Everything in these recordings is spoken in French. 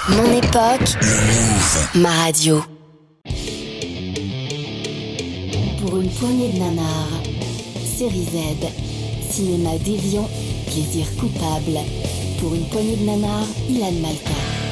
Mon époque, ma radio. Pour une poignée de nanars, série Z, cinéma déviant, plaisir coupable. Pour une poignée de nanars, Ilan Malka.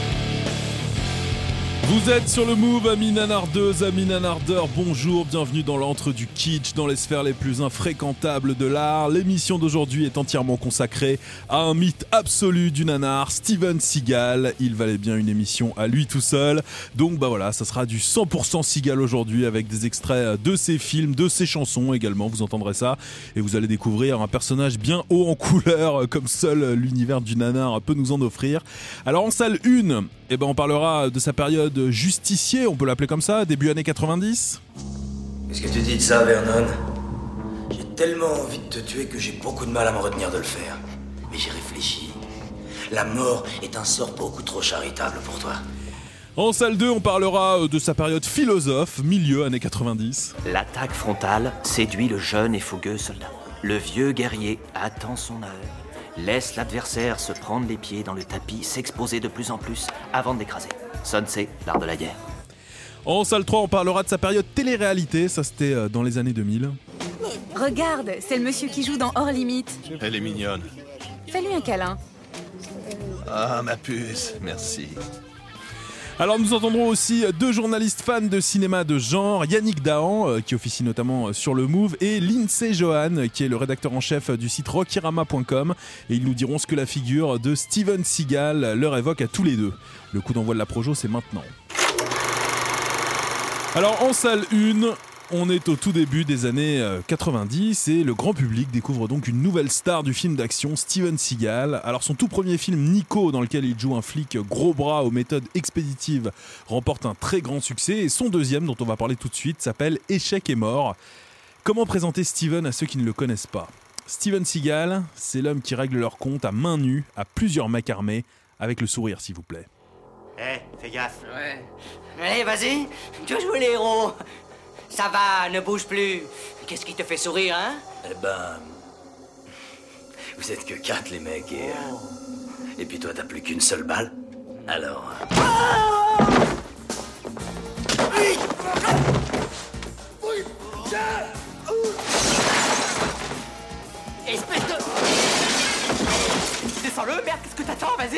Vous êtes sur le Move, amis nanardeuses, amis nanardeurs, bonjour, bienvenue dans l'antre du kitsch, dans les sphères les plus infréquentables de l'art. L'émission d'aujourd'hui est entièrement consacrée à un mythe absolu du nanar, Steven Seagal. Il valait bien une émission à lui tout seul. Donc voilà, ça sera du 100% Seagal aujourd'hui avec des extraits de ses films, de ses chansons également, vous entendrez ça. Et vous allez découvrir un personnage bien haut en couleur, comme seul l'univers du nanar peut nous en offrir. Alors en salle 1, on parlera de sa période justicier, on peut l'appeler comme ça, début années 90. Qu'est-ce que tu dis de ça, Vernon? J'ai tellement envie de te tuer que j'ai beaucoup de mal à me retenir de le faire. Mais j'ai réfléchi. La mort est un sort beaucoup trop charitable pour toi. En salle 2, on parlera de sa période philosophe, milieu années 90. L'attaque frontale séduit le jeune et fougueux soldat. Le vieux guerrier attend son heure. Laisse l'adversaire se prendre les pieds dans le tapis, s'exposer de plus en plus avant de l'écraser. Sun Tse, l'art de la guerre. En salle 3, on parlera de sa période télé-réalité, ça c'était dans les années 2000. Regarde, c'est le monsieur qui joue dans Hors Limite. Elle est mignonne. Fais-lui un câlin. Ah, ma puce, merci. Alors nous entendrons aussi deux journalistes fans de cinéma de genre, Yannick Dahan, qui officie notamment sur le Move, et Lindsay Johan, qui est le rédacteur en chef du site rockyrama.com, et ils nous diront ce que la figure de Steven Seagal leur évoque à tous les deux. Le coup d'envoi de la Projo, c'est maintenant. Alors en salle 1, on est au tout début des années 90 et le grand public découvre donc une nouvelle star du film d'action, Steven Seagal. Alors son tout premier film, Nico, dans lequel il joue un flic gros bras aux méthodes expéditives, remporte un très grand succès. Et son deuxième, dont on va parler tout de suite, s'appelle Échec et mort. Comment présenter Steven à ceux qui ne le connaissent pas? Steven Seagal, c'est l'homme qui règle leur compte à main nue à plusieurs mecs armés, avec le sourire s'il vous plaît. Fais gaffe. Ouais. Allez, vas-y, tu joues les héros. Ça va, ne bouge plus. Qu'est-ce qui te fait sourire, hein? Eh ben... Vous êtes que 4 les mecs et... Et puis toi t'as plus qu'une seule balle. Alors... Espèce de... Descends-le, merde, qu'est-ce que t'attends? Vas-y.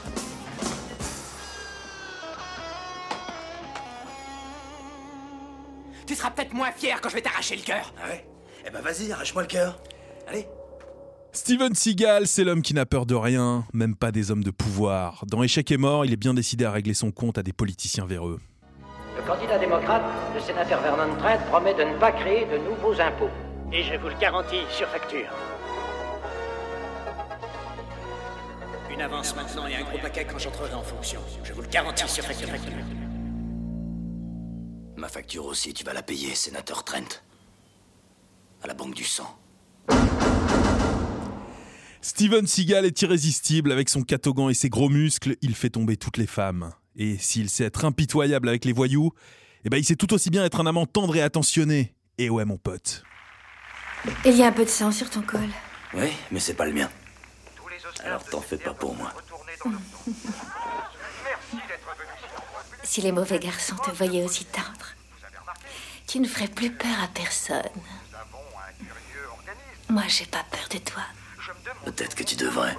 Tu seras peut-être moins fier quand je vais t'arracher le cœur. Ah ouais? Eh ben vas-y, arrache-moi le cœur. Allez. Steven Seagal, c'est l'homme qui n'a peur de rien, même pas des hommes de pouvoir. Dans Échec et mort, il est bien décidé à régler son compte à des politiciens véreux. Le candidat démocrate, le sénateur Vernon Trent, promet de ne pas créer de nouveaux impôts. Et je vous le garantis, sur facture. Une avance maintenant et un gros paquet quand j'entrerai en fonction. Je vous le garantis, sur facture. Ma facture aussi, tu vas la payer, sénateur Trent. À la banque du sang. Steven Seagal est irrésistible avec son catogan et ses gros muscles, il fait tomber toutes les femmes. Et s'il sait être impitoyable avec les voyous, il sait tout aussi bien être un amant tendre et attentionné. Et ouais mon pote. Il y a un peu de sang sur ton col. Oui, mais c'est pas le mien. Alors t'en fais pas pour moi. Si les mauvais garçons te voyaient aussi tendre, tu ne ferais plus peur à personne. Moi, j'ai pas peur de toi. Peut-être que tu devrais.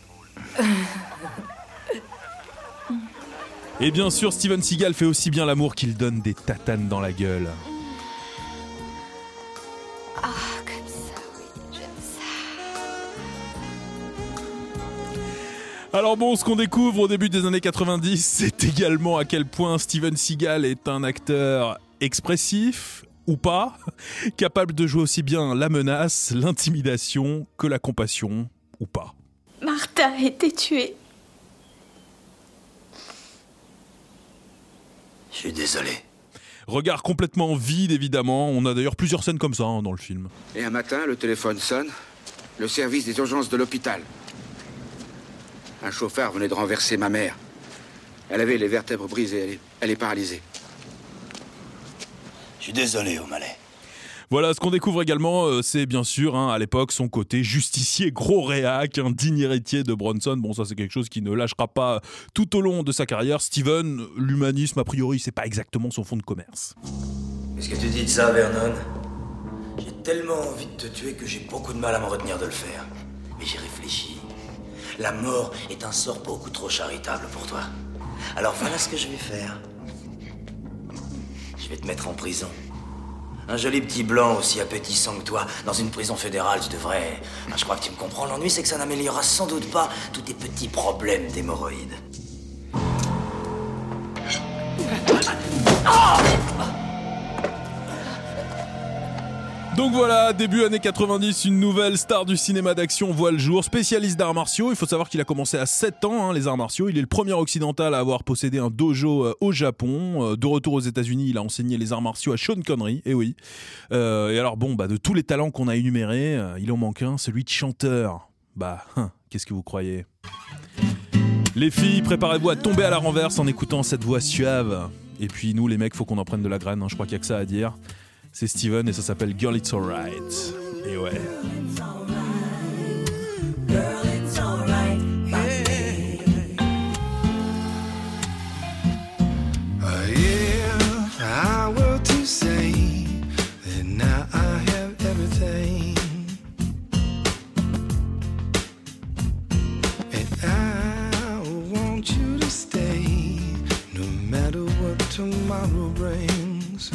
Et bien sûr, Steven Seagal fait aussi bien l'amour qu'il donne des tatanes dans la gueule. Ah, comme ça, oui, j'aime ça. Alors bon, ce qu'on découvre au début des années 90, c'est également à quel point Steven Seagal est un acteur expressif, ou pas, capable de jouer aussi bien la menace, l'intimidation que la compassion, ou pas. Martha a été tuée. Je suis désolé. Regard complètement vide, évidemment. On a d'ailleurs plusieurs scènes comme ça dans le film. Et un matin, le téléphone sonne. Le service des urgences de l'hôpital. Un chauffard venait de renverser ma mère. Elle avait les vertèbres brisées. Elle est paralysée. Je suis désolé, O'Malley. Voilà, ce qu'on découvre également, c'est bien sûr, à l'époque, son côté justicier gros réac, un digne héritier de Bronson. Bon, ça c'est quelque chose qui ne lâchera pas tout au long de sa carrière. Steven, l'humanisme, a priori, c'est pas exactement son fonds de commerce. Qu'est-ce que tu dis de ça, Vernon? J'ai tellement envie de te tuer que j'ai beaucoup de mal à me retenir de le faire. Mais j'ai réfléchi. La mort est un sort beaucoup trop charitable pour toi. Alors voilà ce que je vais faire. Je vais te mettre en prison. Un joli petit blanc aussi appétissant que toi, dans une prison fédérale, tu devrais... je crois que tu me comprends, l'ennui c'est que ça n'améliorera sans doute pas tous tes petits problèmes d'hémorroïdes. Donc voilà, début années 90, une nouvelle star du cinéma d'action voit le jour, spécialiste d'arts martiaux. Il faut savoir qu'il a commencé à 7 ans, les arts martiaux. Il est le premier occidental à avoir possédé un dojo au Japon. De retour aux États-Unis, il a enseigné les arts martiaux à Sean Connery, et oui. Et alors bon, de tous les talents qu'on a énumérés, il en manque un, celui de chanteur. Qu'est-ce que vous croyez ? Les filles, préparez-vous à tomber à la renverse en écoutant cette voix suave. Et puis nous, les mecs, faut qu'on en prenne de la graine, je crois qu'il n'y a que ça à dire. C'est Steven et ça s'appelle Girl It's Alright. Et ouais. I were to say that now I have everything, and I want you to stay no matter what tomorrow brings.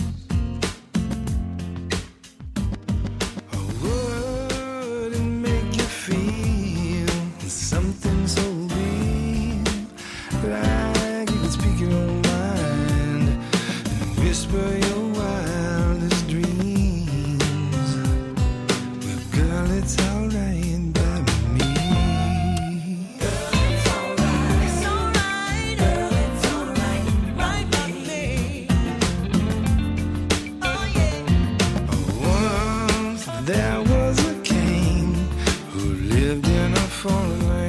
Something so real, like you could speak your own mind and whisper your wildest dreams. Well, girl, it's alright by me. Girl, it's alright. It's alright. Girl, it's alright. Right by me. Oh yeah. Once there was a king who lived in a foreign land.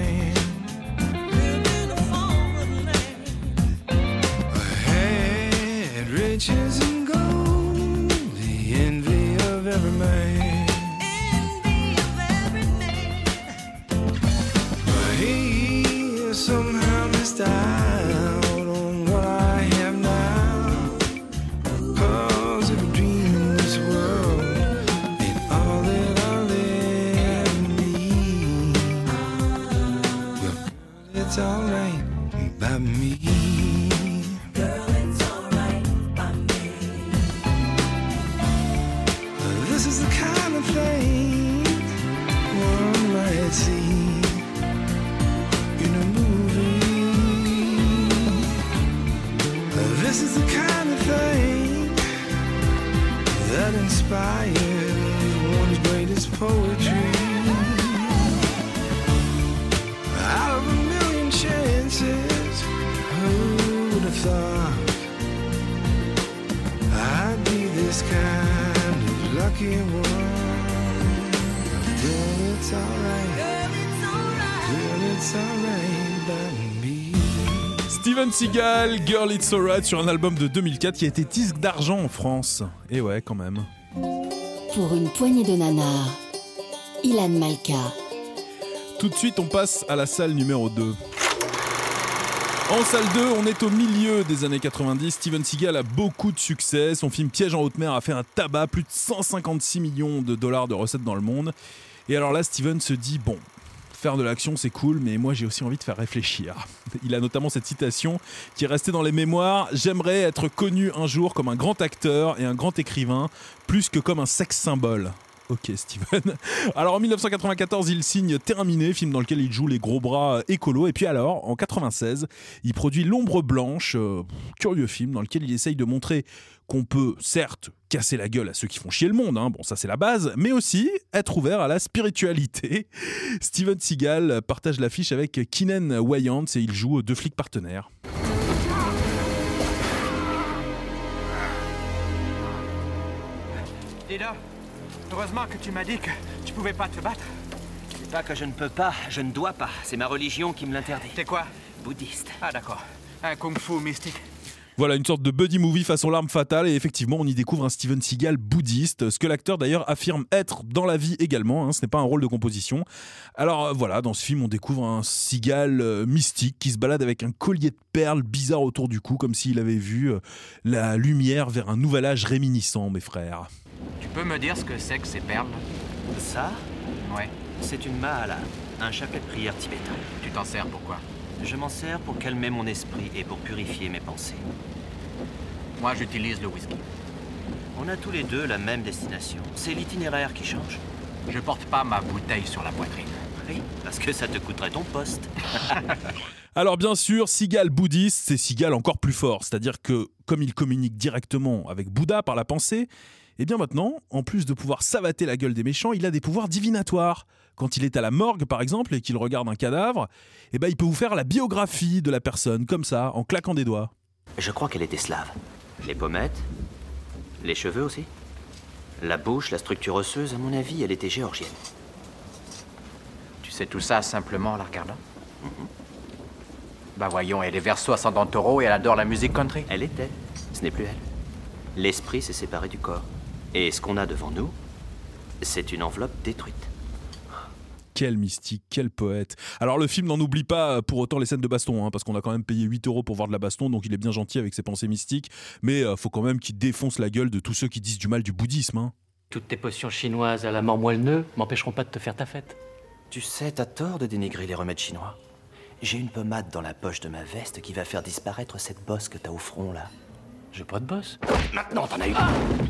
Had riches and gold, the envy of every man. But he somehow missed out on what I have now. 'Cause every dream in this world ain't all that I'll ever need. Well, it's alright by me. Girl, it's alright by me. This is the kind of thing one might see in a movie. This is the kind of thing that inspires one's greatest poetry. Out of a million chances, who would have thought I'd be this kind of lucky one? Girl, it's alright. Girl, it's alright by me. Steven Seagal, Girl It's Alright, sur un album de 2004 qui a été disque d'argent en France. Et ouais, quand même. Pour une poignée de nanars, Ilan Malka. Tout de suite, on passe à la salle numéro 2. En salle 2, on est au milieu des années 90. Steven Seagal a beaucoup de succès. Son film Piège en haute mer a fait un tabac, plus de 156 millions de dollars de recettes dans le monde. Et alors là, Steven se dit, bon, faire de l'action c'est cool, mais moi j'ai aussi envie de faire réfléchir. Il a notamment cette citation qui est restée dans les mémoires: j'aimerais être connu un jour comme un grand acteur et un grand écrivain, plus que comme un sex symbole. Ok Steven. Alors en 1994, il signe Terrain miné, film dans lequel il joue les gros bras écolos. Et puis alors, en 96, il produit L'ombre blanche, curieux film dans lequel il essaye de montrer qu'on peut certes casser la gueule à ceux qui font chier le monde, bon ça c'est la base, mais aussi être ouvert à la spiritualité. Steven Seagal partage l'affiche avec Keenan Wayans et il joue deux flics partenaires. Dida, heureusement que tu m'as dit que tu pouvais pas te battre. C'est pas que je ne peux pas, je ne dois pas. C'est ma religion qui me l'interdit. T'es quoi? Bouddhiste. Ah d'accord. Un kung-fu mystique. Voilà, une sorte de buddy movie façon L'Arme Fatale, et effectivement on y découvre un Steven Seagal bouddhiste, ce que l'acteur d'ailleurs affirme être dans la vie également, hein, ce n'est pas un rôle de composition. Alors voilà, dans ce film on découvre un Seagal mystique qui se balade avec un collier de perles bizarre autour du cou, comme s'il avait vu la lumière vers un nouvel âge réminiscent, mes frères. Tu peux me dire ce que c'est que ces perles? Ça? Ouais. C'est une mahala, un chapelet de prière tibétain. Tu t'en sers pourquoi? Je m'en sers pour calmer mon esprit et pour purifier mes pensées. Moi, j'utilise le whisky. On a tous les deux la même destination. C'est l'itinéraire qui change. Je porte pas ma bouteille sur la poitrine. Oui, parce que ça te coûterait ton poste. Alors bien sûr, Seagal bouddhiste, c'est Seagal encore plus fort. C'est-à-dire que, comme il communique directement avec Bouddha par la pensée, et bien maintenant, en plus de pouvoir savater la gueule des méchants, il a des pouvoirs divinatoires. Quand il est à la morgue, par exemple, et qu'il regarde un cadavre, eh ben, il peut vous faire la biographie de la personne, comme ça, en claquant des doigts. Je crois qu'elle était slave. Les pommettes, les cheveux aussi. La bouche, la structure osseuse, à mon avis, elle était géorgienne. Tu sais tout ça simplement en la regardant? Bah voyons, elle est verso ascendant taureau et elle adore la musique country. Elle était, ce n'est plus elle. L'esprit s'est séparé du corps. Et ce qu'on a devant nous, c'est une enveloppe détruite. Quel mystique, quel poète. Alors le film n'en oublie pas pour autant les scènes de baston, hein, parce qu'on a quand même payé 8 € pour voir de la baston, donc il est bien gentil avec ses pensées mystiques, mais faut quand même qu'il défonce la gueule de tous ceux qui disent du mal du bouddhisme. Hein. Toutes tes potions chinoises à la mort moelle-neu m'empêcheront pas de te faire ta fête. Tu sais, t'as tort de dénigrer les remèdes chinois. J'ai une pommade dans la poche de ma veste qui va faire disparaître cette bosse que t'as au front, là. J'ai pas de bosse. Maintenant, t'en as eu.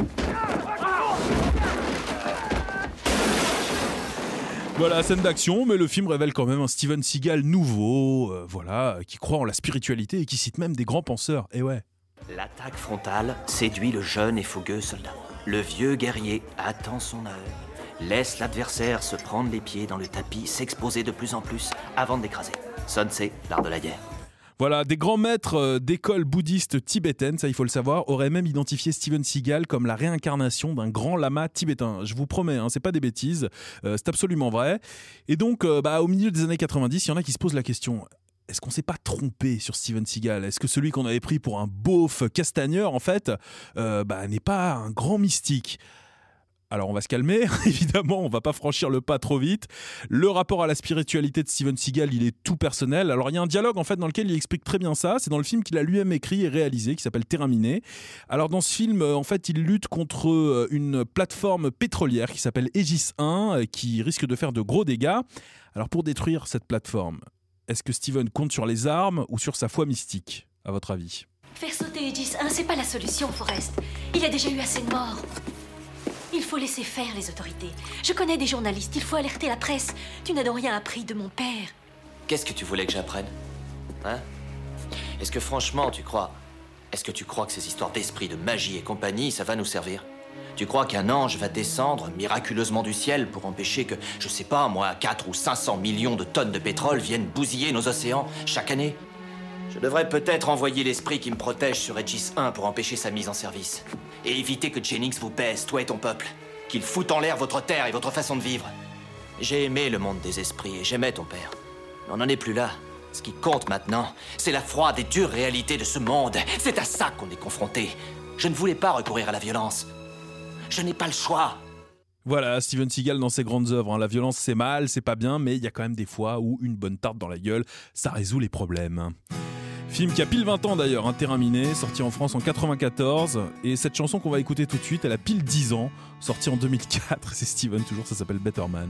Voilà, scène d'action, mais le film révèle quand même un Steven Seagal nouveau, qui croit en la spiritualité et qui cite même des grands penseurs, et ouais. L'attaque frontale séduit le jeune et fougueux soldat. Le vieux guerrier attend son heure, laisse l'adversaire se prendre les pieds dans le tapis, s'exposer de plus en plus avant de l'écraser. Sun Tse, l'art de la guerre. Voilà, des grands maîtres d'école bouddhiste tibétaine, ça il faut le savoir, auraient même identifié Steven Seagal comme la réincarnation d'un grand lama tibétain. Je vous promets, hein, c'est pas des bêtises, c'est absolument vrai. Et donc, au milieu des années 90, il y en a qui se posent la question... Est-ce qu'on s'est pas trompé sur Steven Seagal? Est-ce que celui qu'on avait pris pour un beauf castagneur, en fait, n'est pas un grand mystique? Alors on va se calmer, évidemment, on va pas franchir le pas trop vite. Le rapport à la spiritualité de Steven Seagal, il est tout personnel. Alors il y a un dialogue en fait dans lequel il explique très bien ça. C'est dans le film qu'il a lui-même écrit et réalisé, qui s'appelle Terrain miné. Alors dans ce film, en fait, il lutte contre une plateforme pétrolière qui s'appelle Aegis 1, qui risque de faire de gros dégâts. Alors pour détruire cette plateforme, est-ce que Steven compte sur les armes ou sur sa foi mystique, à votre avis? Faire sauter Aegis 1, c'est pas la solution, Forrest. Il y a déjà eu assez de morts. Il faut laisser faire les autorités. Je connais des journalistes, il faut alerter la presse. Tu n'as donc rien appris de mon père. Qu'est-ce que tu voulais que j'apprenne? Hein? Est-ce que franchement, tu crois que ces histoires d'esprit, de magie et compagnie, ça va nous servir? Tu crois qu'un ange va descendre miraculeusement du ciel pour empêcher que, je sais pas moi, 4 ou 500 millions de tonnes de pétrole viennent bousiller nos océans chaque année? Je devrais peut-être envoyer l'esprit qui me protège sur Aegis 1 pour empêcher sa mise en service. Et éviter que Jennings vous pèse, toi et ton peuple. Qu'il foute en l'air votre terre et votre façon de vivre. J'ai aimé le monde des esprits et j'aimais ton père. Mais on n'en est plus là. Ce qui compte maintenant, c'est la froide et dure réalité de ce monde. C'est à ça qu'on est confronté. Je ne voulais pas recourir à la violence. Je n'ai pas le choix. Voilà, Steven Seagal dans ses grandes œuvres. Hein. La violence, c'est mal, c'est pas bien, mais il y a quand même des fois où une bonne tarte dans la gueule, ça résout les problèmes. Film qui a pile 20 ans d'ailleurs, hein, Terrain miné, sorti en France en 94. Et cette chanson qu'on va écouter tout de suite, elle a pile 10 ans, sortie en 2004. C'est Steven, toujours, ça s'appelle Better Man.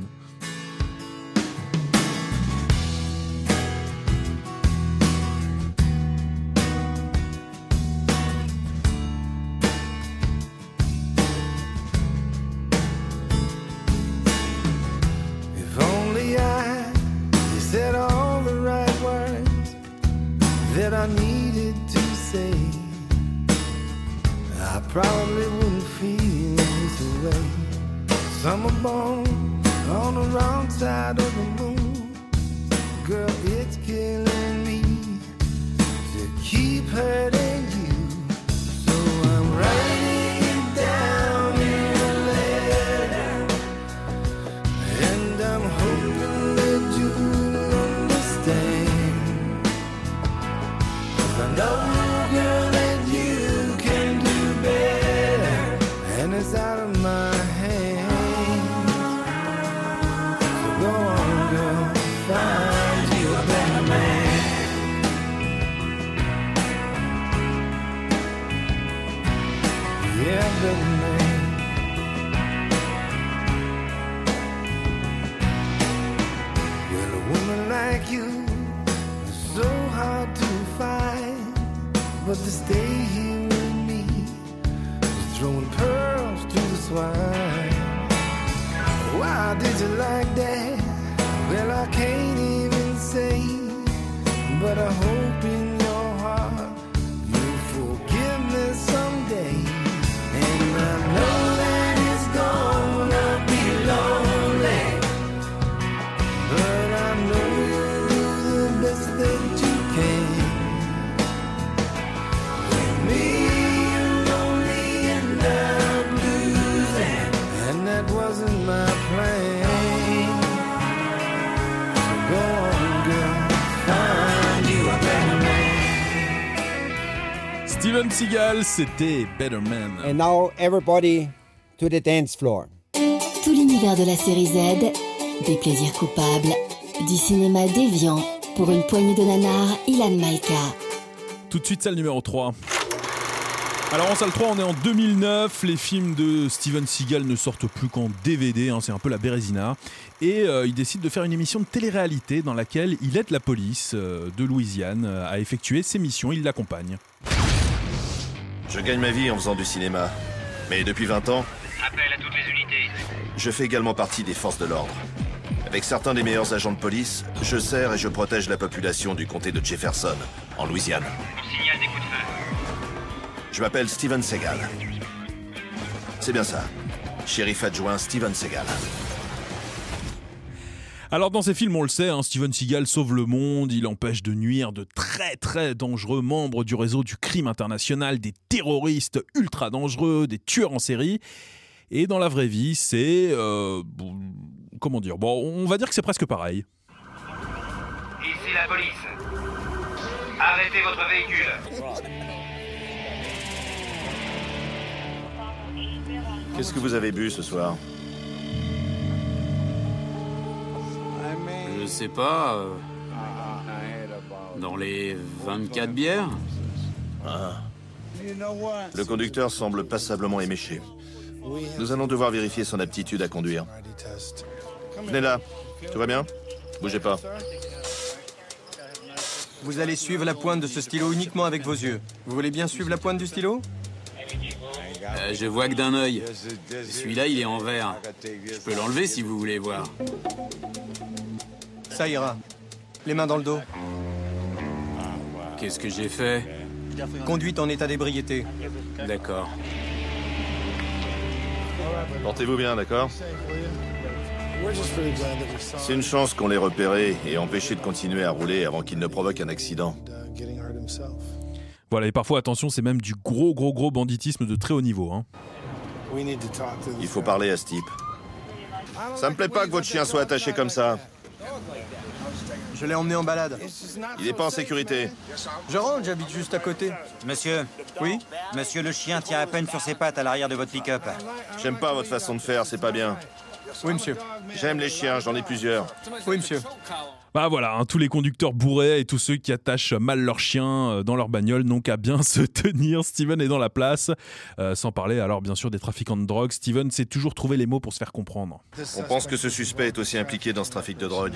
That I needed to say, I probably wouldn't feel this way. Summer born on the wrong side of the moon. Girl, it's killing me to keep hurting you. So I'm writing it down in a letter, and I'm hoping that you'll understand. I know, girl, that is out of my hands. So go on, girl, find you a better man. Yeah, better man. Well, a woman like you is so hard to find, but to stay here with me is throwing pearls to the swine. Why did you like that? Well, I can't even say, but I hope in your heart you'll forgive me someday. And I know that it's gonna be lonely, but I know you'll do the best that you can. With me, you're lonely and I'm losing, and that wasn't my plan. So go on, girl, find you a better man. Steven Seagal, c'était Better Man. And now everybody to the dance floor. Tout l'univers de la série Z, des plaisirs coupables, du cinéma déviant, pour une poignée de nanars, Ilan Malka. Tout de suite, salle numéro 3. Alors en salle 3, on est en 2009, les films de Steven Seagal ne sortent plus qu'en DVD, hein, c'est un peu la bérésina, et il décide de faire une émission de télé-réalité dans laquelle il aide la police de Louisiane à effectuer ses missions, il l'accompagne. Je gagne ma vie en faisant du cinéma, mais depuis 20 ans, Appel à toutes les unités. je fais également partie des forces de l'ordre. Avec certains des meilleurs agents de police, je sers et je protège la population du comté de Jefferson, en Louisiane. On signale des coups de feu. Je m'appelle Steven Seagal. C'est bien ça. Shérif adjoint Steven Seagal. Alors dans ces films, on le sait, hein, Steven Seagal sauve le monde, il empêche de nuire de très très dangereux membres du réseau du crime international, des terroristes ultra dangereux, des tueurs en série. Et dans la vraie vie, c'est... comment dire ? Bon, on va dire que c'est presque pareil. Ici la police. Arrêtez votre véhicule. Qu'est-ce que vous avez bu ce soir? Je sais pas. Dans les 24 bières. Ah. Le conducteur semble passablement éméché. Nous allons devoir vérifier son aptitude à conduire. Venez là. Tout va bien? Bougez pas. Vous allez suivre la pointe de ce stylo uniquement avec vos yeux. Vous voulez bien suivre la pointe du stylo? Je vois que d'un œil. Celui-là, il est en vert. Je peux l'enlever si vous voulez voir. Ça ira. Les mains dans le dos. Qu'est-ce que j'ai fait? Conduite en état d'ébriété. D'accord. Portez-vous bien, d'accord? C'est une chance qu'on l'ait repéré et empêché de continuer à rouler avant qu'il ne provoque un accident. Voilà, et parfois, attention, c'est même du gros banditisme de très haut niveau. Hein. Il faut parler à ce type. Ça me plaît pas que votre chien soit attaché comme ça. Je l'ai emmené en balade. Il n'est pas en sécurité. Je rentre, j'habite juste à côté. Monsieur. Oui? Monsieur, le chien tient à peine sur ses pattes à l'arrière de votre pick-up. J'aime pas votre façon de faire, c'est pas bien. Oui, monsieur. J'aime les chiens, j'en ai plusieurs. Oui, monsieur. Bah voilà, hein, tous les conducteurs bourrés et tous ceux qui attachent mal leurs chiens dans leur bagnole n'ont qu'à bien se tenir. Steven est dans la place. Sans parler alors bien sûr des trafiquants de drogue. Steven sait toujours trouver les mots pour se faire comprendre. On pense que ce suspect est aussi impliqué dans ce trafic de drogue.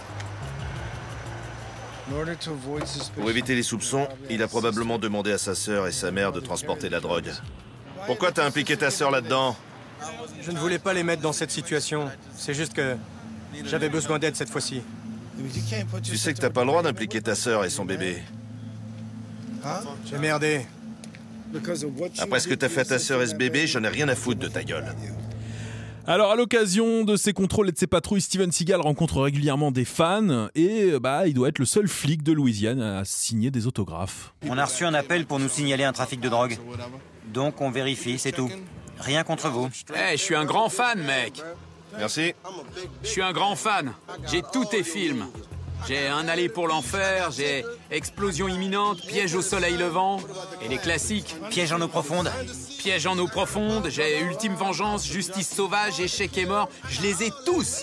Pour éviter les soupçons, il a probablement demandé à sa sœur et sa mère de transporter la drogue. Pourquoi t'as impliqué ta sœur là-dedans? Je ne voulais pas les mettre dans cette situation. C'est juste que j'avais besoin d'aide cette fois-ci. Tu sais que t'as pas le droit d'impliquer ta sœur et son bébé. J'ai merdé. Après ce que t'as fait à ta sœur et ce bébé, j'en ai rien à foutre de ta gueule. Alors à l'occasion de ses contrôles et de ses patrouilles, Steven Seagal rencontre régulièrement des fans et il doit être le seul flic de Louisiane à signer des autographes. On a reçu un appel pour nous signaler un trafic de drogue. Donc on vérifie, c'est tout. Rien contre vous. Je suis un grand fan, mec. Merci. Je suis un grand fan. J'ai tous tes films. J'ai Un aller pour l'enfer, j'ai Explosion imminente, Piège au soleil levant, et les classiques. Piège en eau profonde. Piège en eau profonde, j'ai Ultime vengeance, Justice sauvage, Échec et mort, je les ai tous.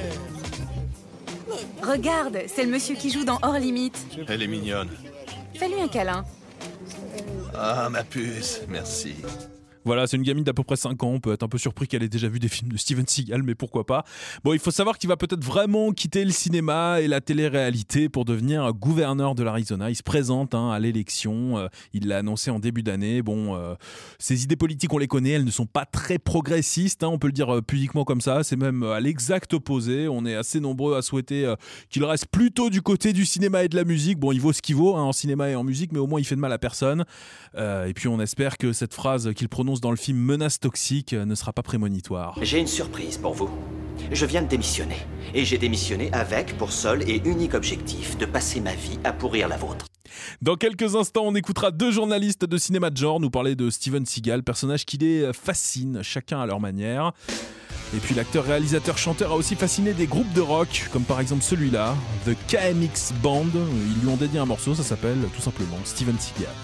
Regarde, c'est le monsieur qui joue dans Hors Limite. Elle est mignonne. Fais-lui un câlin. Ah, ma puce, merci. Voilà, c'est une gamine d'à peu près 5 ans, on peut être un peu surpris qu'elle ait déjà vu des films de Steven Seagal, mais pourquoi pas. Bon, il faut savoir qu'il va peut-être vraiment quitter le cinéma et la télé-réalité pour devenir gouverneur de l'Arizona. Il se présente à l'élection, il l'a annoncé en début d'année. Bon, ses idées politiques, on les connaît, elles ne sont pas très progressistes, on peut le dire pudiquement comme ça, c'est même à l'exact opposé. On est assez nombreux à souhaiter qu'il reste plutôt du côté du cinéma et de la musique. Bon, il vaut ce qu'il vaut en cinéma et en musique, mais au moins il fait de mal à personne. Et puis on espère que cette phrase qu'il prononce dans le film Menace toxique ne sera pas prémonitoire. J'ai une surprise pour vous. Je viens de démissionner. Et j'ai démissionné avec pour seul et unique objectif de passer ma vie à pourrir la vôtre. Dans quelques instants, on écoutera 2 journalistes de cinéma de genre nous parler de Steven Seagal, personnage qui les fascine, chacun à leur manière. Et puis l'acteur, réalisateur, chanteur a aussi fasciné des groupes de rock, comme par exemple celui-là, The KMX Band. Ils lui ont dédié un morceau, ça s'appelle tout simplement Steven Seagal.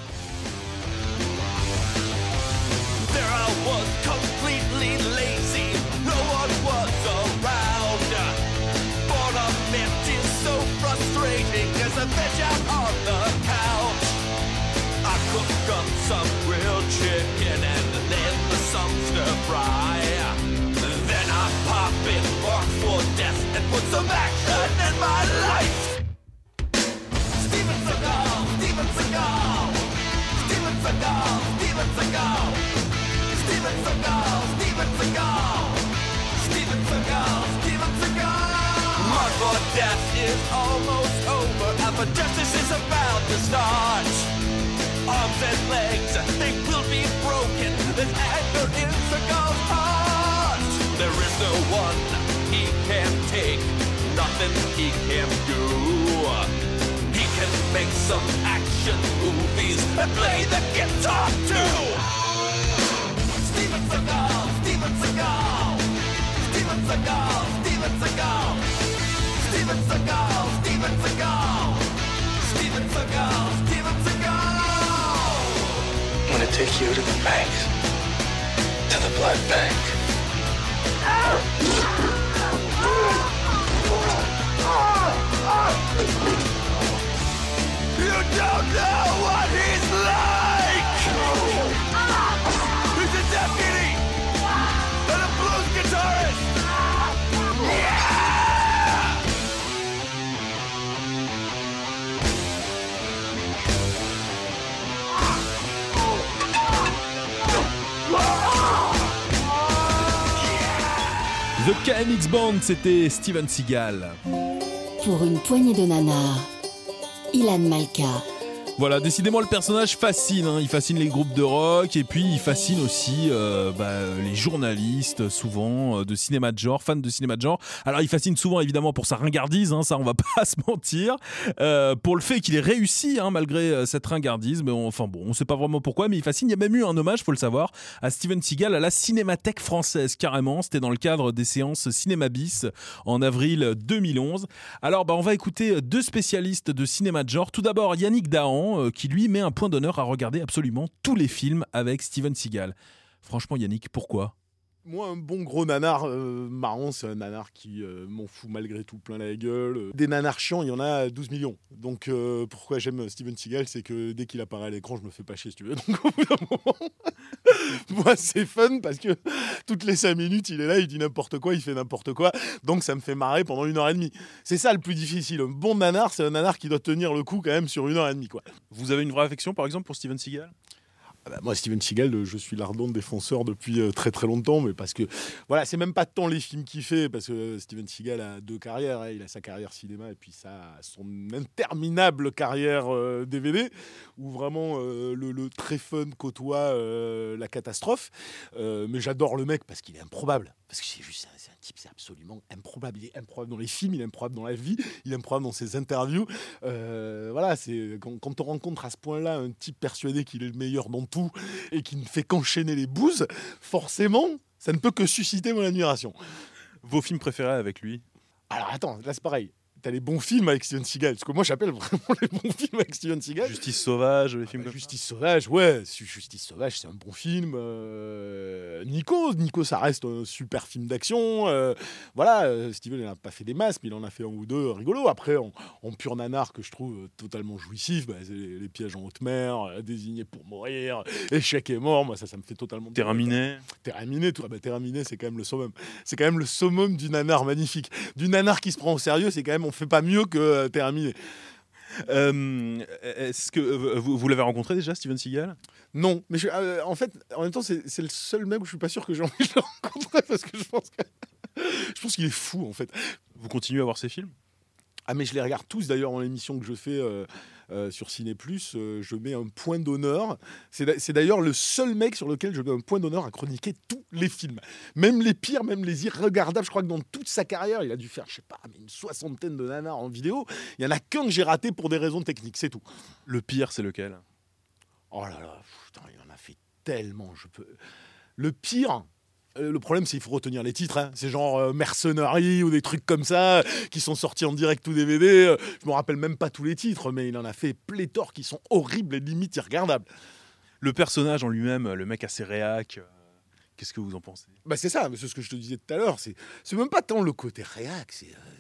Was completely lazy, no one was around. Boredom is so frustrating as a veg out on the couch. I cooked up some grilled chicken and then some stir fry. Then I pop it, mark for death, and put some action in my life. Steven Seagal, Steven Seagal, Steven Seagal, Steven Seagal. Steven Seagal, Steven Seagal, Steven Seagal, Steven Seagal. Mark for death is almost over, and for justice is about to start. Arms and legs, they will be broken. There's anger in Seagal's heart. There is no one he can take, nothing he can do. He can make some action movies and play the guitar too. Steven Seagal, Steven Seagal, Steven Seagal, Steven Seagal, Steven Seagal, Steven Seagal, Steven Seagal, Steven Seagal. I'm gonna take you to the bank, to the blood bank. You don't know what he's like! He's a deputy! And a blues guitarist! Yeah! The KMX Band, c'était Steven Seagal. Pour une poignée de nanars, Ilan Malka. Voilà, décidément le personnage fascine, il fascine les groupes de rock et puis il fascine aussi les journalistes souvent de cinéma de genre, fans de cinéma de genre. Alors il fascine souvent évidemment pour sa ringardise, ça on va pas se mentir, pour le fait qu'il ait réussi malgré cette ringardise, mais on sait pas vraiment pourquoi, mais il fascine. Il y a même eu un hommage, faut le savoir, à Steven Seagal à la Cinémathèque française carrément, c'était dans le cadre des séances Cinéma Bis en avril 2011. Alors on va écouter 2 spécialistes de cinéma de genre. Tout d'abord Yannick Dahan, qui lui met un point d'honneur à regarder absolument tous les films avec Steven Seagal. Franchement Yannick, pourquoi ? Moi, un bon gros nanar marrant, c'est un nanar qui m'en fout malgré tout plein la gueule. Des nanars chiants, il y en a 12 millions. Donc pourquoi j'aime Steven Seagal, c'est que dès qu'il apparaît à l'écran, je me fais pas chier si tu veux. Donc au bout d'un moment, moi c'est fun parce que toutes les 5 minutes, il est là, il dit n'importe quoi, il fait n'importe quoi. Donc ça me fait marrer pendant 1h30. C'est ça le plus difficile. Un bon nanar, c'est un nanar qui doit tenir le coup quand même sur 1h30, quoi. Vous avez une vraie affection par exemple pour Steven Seagal ? Moi, Steven Seagal, je suis l'ardent défenseur depuis très très longtemps, mais parce que, voilà, c'est même pas tant les films qu'il fait, parce que Steven Seagal a 2 carrières, il a sa carrière cinéma et puis son interminable carrière DVD, où vraiment le très fun côtoie la catastrophe. Mais j'adore le mec parce qu'il est improbable, parce que c'est un type, c'est absolument improbable. Il est improbable dans les films, il est improbable dans la vie, il est improbable dans ses interviews. Voilà, c'est quand on rencontre à ce point-là un type persuadé qu'il est le meilleur dans tout et qui ne fait qu'enchaîner les bouses, forcément, ça ne peut que susciter mon admiration. Vos films préférés avec lui ? Alors attends, là c'est pareil. t'as les bons films avec Steven Seagal, ce que moi j'appelle vraiment les bons films avec Steven Seagal. Justice sauvage, les films comme Justice sauvage, ouais, Justice sauvage, c'est un bon film. Nico, ça reste un super film d'action. Voilà, Steven, il n'a pas fait des masses, mais il en a fait un ou deux rigolos. Après, en pur nanar que je trouve totalement jouissif, c'est les pièges en haute mer, désignés pour mourir, échec et mort. Moi, ça me fait totalement. Terminé, tout. Terminé, c'est quand même le summum. C'est quand même le summum du nanar magnifique, du nanar qui se prend au sérieux. C'est quand même, on fait pas mieux que Terminé. Est-ce que vous l'avez rencontré déjà, Steven Seagal ? Non, mais en fait, en même temps, c'est le seul mec où je suis pas sûr que j'ai envie de le rencontrer parce que je pense qu'il est fou en fait. Vous continuez à voir ses films ? Ah mais je les regarde tous d'ailleurs dans l'émission que je fais sur Ciné+. Je mets un point d'honneur. C'est d'ailleurs le seul mec sur lequel je mets un point d'honneur à chroniquer tous les films. Même les pires, même les irregardables. Je crois que dans toute sa carrière, il a dû faire, je sais pas, mais une 60aine de nanars en vidéo. Il y en a qu'un que j'ai raté pour des raisons techniques, c'est tout. Le pire, c'est lequel ? Oh là là, putain, il en a fait tellement. Le pire... Le problème, c'est qu'il faut retenir les titres. Hein. C'est genre Mercenary ou des trucs comme ça qui sont sortis en direct ou DVD. Je me rappelle même pas tous les titres, mais il en a fait pléthore qui sont horribles et limite irregardables. Le personnage en lui-même, le mec assez réac, qu'est-ce que vous en pensez ? C'est ça, c'est ce que je te disais tout à l'heure. C'est même pas tant le côté réac,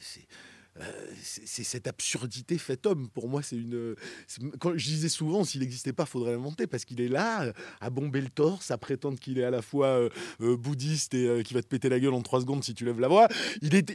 c'est cette absurdité faite homme. Pour moi, quand je disais souvent, s'il n'existait pas, faudrait l'inventer, parce qu'il est là à bomber le torse, à prétendre qu'il est à la fois bouddhiste et qui va te péter la gueule en 3 secondes si tu lèves la voix. Il est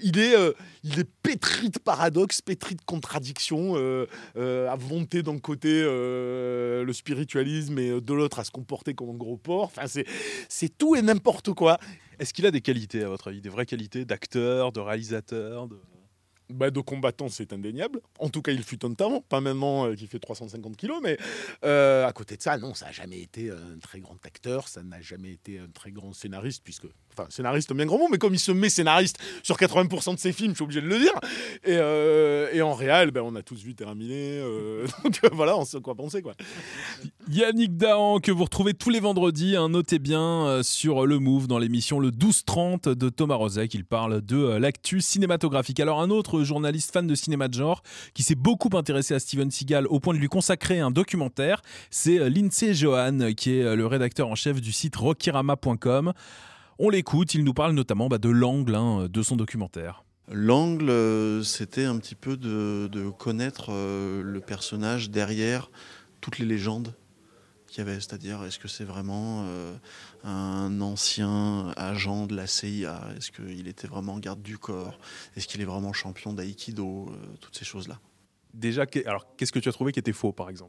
pétri de paradoxes, pétri de contradictions, à vanter d'un côté le spiritualisme et de l'autre à se comporter comme un gros porc. Enfin, c'est tout et n'importe quoi. Est-ce qu'il a des qualités, à votre avis, des vraies qualités d'acteur, de réalisateur, de combattant, c'est indéniable. En tout cas, il fut un temps, pas maintenant qu'il fait 350 kilos, mais à côté de ça, non, ça n'a jamais été un très grand acteur, ça n'a jamais été un très grand scénariste, enfin, scénariste, un bien grand mot, mais comme il se met scénariste sur 80% de ses films, je suis obligé de le dire. Et en réel, on a tous vu Terminé, donc voilà, on sait quoi penser, quoi. Yannick Dahan, que vous retrouvez tous les vendredis, notez bien, sur Le Move, dans l'émission Le 12-30 de Thomas Rozek. Il parle de l'actu cinématographique. Alors, un autre journaliste fan de cinéma de genre qui s'est beaucoup intéressé à Steven Seagal au point de lui consacrer un documentaire, c'est Lindsay Johan, qui est le rédacteur en chef du site rockyrama.com. On l'écoute, il nous parle notamment de l'angle de son documentaire. L'angle, c'était un petit peu de connaître le personnage derrière toutes les légendes qu'il y avait, c'est-à-dire est-ce que c'est vraiment un ancien agent de la CIA, est-ce qu'il était vraiment garde du corps, est-ce qu'il est vraiment champion d'aïkido, toutes ces choses-là. Déjà, alors qu'est-ce que tu as trouvé qui était faux, par exemple ?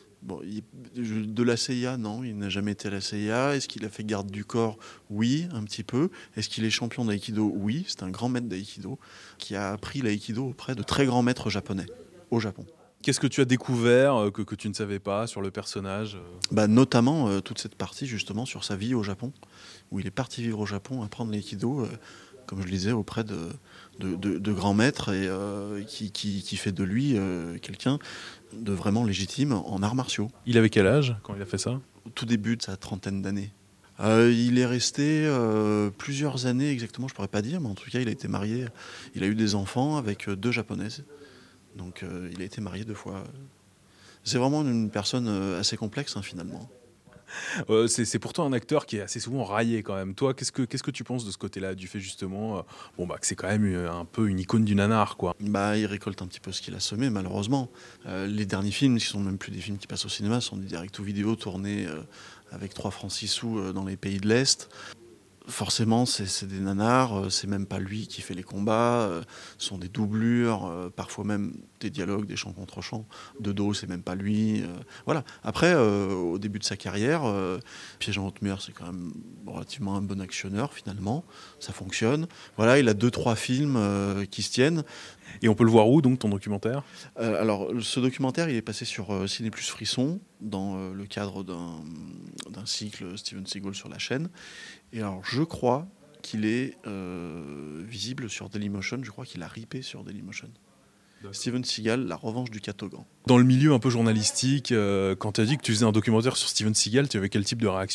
De la CIA, non, il n'a jamais été à la CIA. Est-ce qu'il a fait garde du corps ? Oui, un petit peu. Est-ce qu'il est champion d'aïkido ? Oui, c'est un grand maître d'aïkido qui a appris l'aïkido auprès de très grands maîtres japonais au Japon. Qu'est-ce que tu as découvert que tu ne savais pas sur le personnage ? Notamment toute cette partie justement sur sa vie au Japon, où il est parti vivre au Japon, apprendre l'aïkido, comme je le disais, auprès de grands maîtres, et qui fait de lui quelqu'un de vraiment légitime en arts martiaux. Il avait quel âge quand il a fait ça ? Au tout début de sa 30aine d'années. Il est resté plusieurs années exactement, je pourrais pas dire, mais en tout cas il a été marié, il a eu des enfants avec 2 japonaises. Donc il a été marié 2 fois. C'est vraiment une personne assez complexe finalement. C'est pourtant un acteur qui est assez souvent raillé quand même. Toi, qu'est-ce que tu penses de ce côté-là, du fait justement que c'est quand même un peu une icône du nanar, quoi. Il récolte un petit peu ce qu'il a semé, malheureusement. Les derniers films, qui sont même plus des films qui passent au cinéma, sont des direct-to-vidéo tournés avec 3 francs 6 sous dans les pays de l'Est. Forcément, c'est des nanars, c'est même pas lui qui fait les combats, ce sont des doublures, parfois même des dialogues, des chants contre chants. De dos, c'est même pas lui. Voilà. Après, au début de sa carrière, Piège en haute mer, c'est quand même relativement un bon actionneur finalement. Ça fonctionne. Voilà, il a 2-3 films qui se tiennent. Et on peut le voir où, donc, ton documentaire ? Alors, ce documentaire, il est passé sur Ciné+ Frisson, dans le cadre d'un cycle Steven Seagal sur la chaîne. Et alors, je crois qu'il est visible sur Dailymotion. Je crois qu'il a ripé sur Dailymotion. Steven Seagal, La revanche du Catogan. Dans le milieu un peu journalistique, quand tu as dit que tu faisais un documentaire sur Steven Seagal, tu avais quel type de réaction ?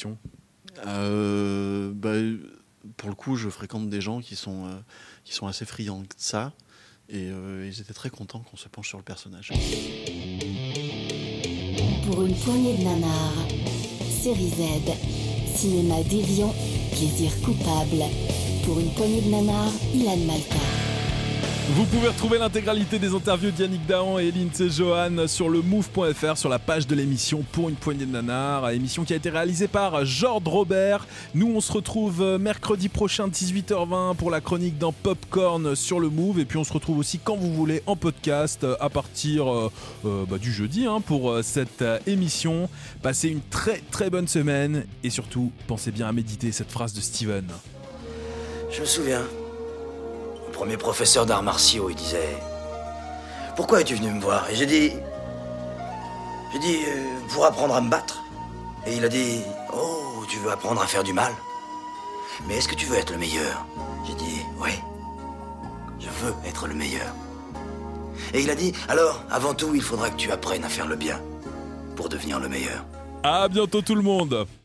Pour le coup, je fréquente des gens qui sont assez friands de ça. Et ils étaient très contents qu'on se penche sur le personnage. Pour une poignée de nanars, série Z, cinéma déviant, plaisir coupable. Pour une poignée de nanars, Ilan Malka. Vous pouvez retrouver l'intégralité des interviews d'Yannick Dahan et Lindsay Johan sur le move.fr, sur la page de l'émission Pour une poignée de nanars, émission qui a été réalisée par Jord Robert. Nous, on se retrouve mercredi prochain 18h20 pour la chronique dans Popcorn sur le Move, et puis on se retrouve aussi quand vous voulez en podcast à partir du jeudi pour cette émission. Passez une très très bonne semaine et surtout pensez bien à méditer cette phrase de Steven. Je me souviens. Mon premier professeur d'arts martiaux, il disait « Pourquoi es-tu venu me voir ?» Et j'ai dit « Pour apprendre à me battre. » Et il a dit « Oh, tu veux apprendre à faire du mal ? Mais est-ce que tu veux être le meilleur ?» J'ai dit « Oui, je veux être le meilleur. » Et il a dit « Alors, avant tout, il faudra que tu apprennes à faire le bien pour devenir le meilleur. » À bientôt tout le monde.